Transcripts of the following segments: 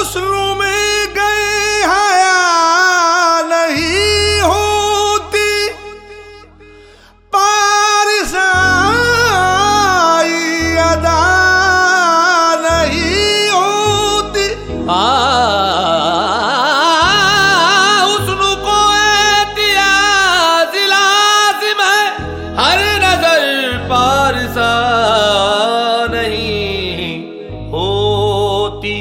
हुस्न में गए हया नहीं होती, पारसाई अदा नहीं होती। हुस्न को एहतियाज लाजिम है, हर नजर पारसा नहीं होती।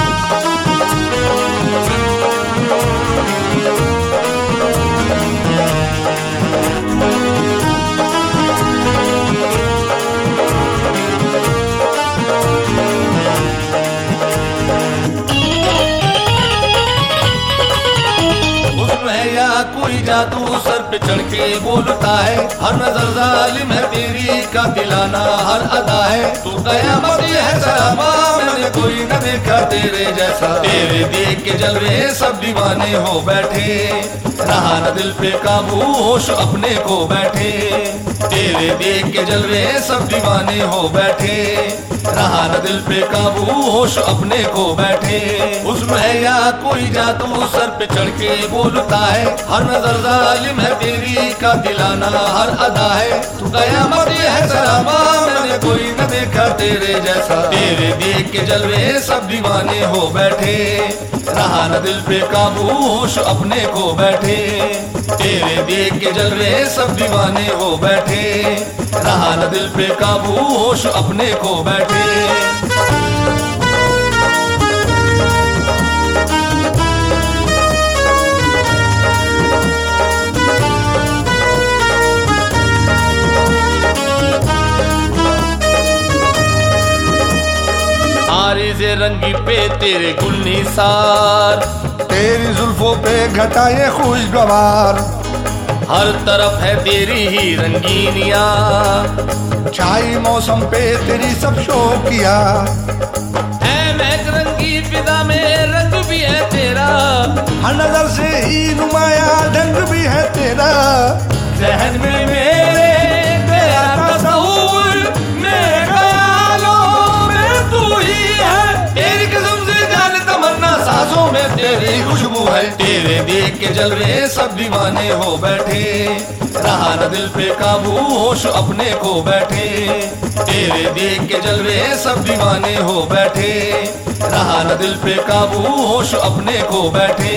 कोई जादू सर पे चढ़ के बोलता है, हर नजर जालिम है तेरी कातिलाना हर अदा है। तू कयामत है सलामा, मैंने कोई न देखा तेरे जैसा। तेरे देख के जलवे सब दीवाने हो बैठे, रहा न दिल पे काबू होश अपने को बैठे। तेरे देख के जलवे सब दीवाने हो बैठे, रहा न दिल पे काबू होश अपने को बैठे। उसमें है या कोई जादू सर पे चढ़ के बोलता है, हर नजर जालिम है तेरी कातिलाना हर अदा है। तू कयामत है सलामा, मैंने कोई न देखा तेरे जैसा। तेरे देख के जलवे सब दीवाने हो बैठे, रहा न दिल पे काबू होश अपने को बैठे। तेरे देख के जलवे सब दीवाने हो बैठे, रहा न दिल पे काबू होश अपने को बैठे। से रंगी पे तेरे गुल निसार, तेरी जुल्फों पे घटाए खुशगवार। हर तरफ है तेरी ही रंगीनिया, छाई मौसम पे तेरी सब शौकिया। है महक रंगी फिजा में रंग भी है तेरा, हर नजर से ही नुमाया ढंग भी है तेरा। जहन में मेरे तेरा तस्वीर, मेरे ख्यालों में तू ही है। तेरी कसम से जान तमन्ना सांसों में तेरी खुशबू है। तेरे देख के जलवे सब दीवाने हो बैठे, रहा न दिल पे काबू होश अपने को बैठे। तेरे देख के जलवे सब दीवाने हो बैठे, रहा न दिल पे काबू होश अपने को बैठे।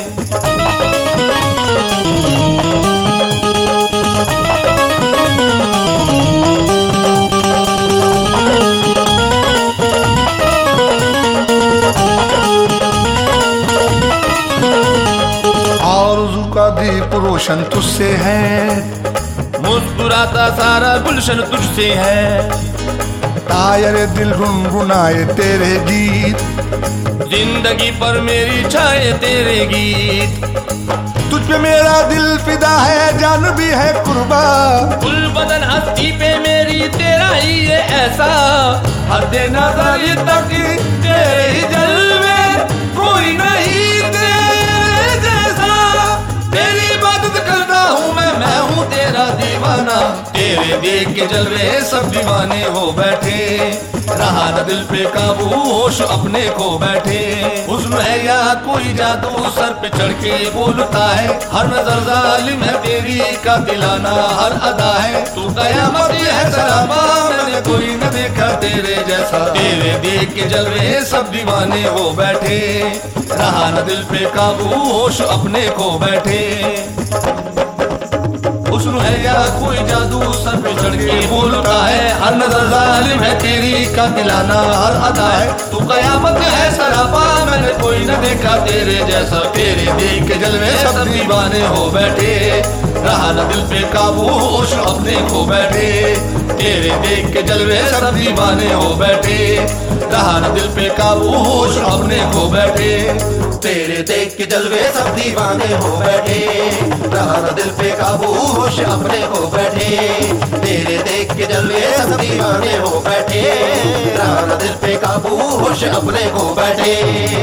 का दीप रोशन तुझसे है, मुस्कुराता सारा गुलशन तुझसे है। तायर दिल गुनगुनाए तेरे गीत, जिंदगी पर मेरी छाए तेरे गीत। तुझ पे मेरा दिल फिदा है, जान भी है कुर्बा। कुल बदन हस्ती पे मेरी तेरा ही ये ऐसा। हर दिन नजर तक तेरे ही जलवे, कोई नहीं तेरे जैसा। तेरी इबादत करता हूँ मैं हूँ तेरा दीवाना। तेरे देख के जलवे सब दीवाने हो बैठे, रहा न दिल पे काबू होश अपने को बैठे। उसमें है या कोई जादू सर पे चढ़ के बोलता है, हर नजर जालिम है तेरी कातिलाना हर अदा है। तू कयामत है सलामा, मैंने कोई न देखा तेरे जैसा। तेरे देख के जलवे सब दीवाने हो बैठे, रहा न दिल पे काबू होश अपने को बैठे। हुस्न है या कोई जादू सर पे चढ़ के बोलता है, हर नजर जालिम है तेरी कातिलाना हर अदा है। तू कयामत है सरापा, मैंने कोई न देखा तेरे जैसा। तेरे देख के जलवे सब दीवाने हो बैठे, रहा न दिल पे काबू होश अपने को बैठे। तेरे देख के जलवे सब दीवाने हो बैठे, रहा न दिल पे काबू होश अपने को बैठे। तेरे देख के जलवे सब दीवाने हो बैठे, रहा न दिल पे काबू होश अपने को बैठे। तेरे देख के जलवे सब दीवाने हो बैठे, रहा न दिल पे काबू होश अपने को बैठे।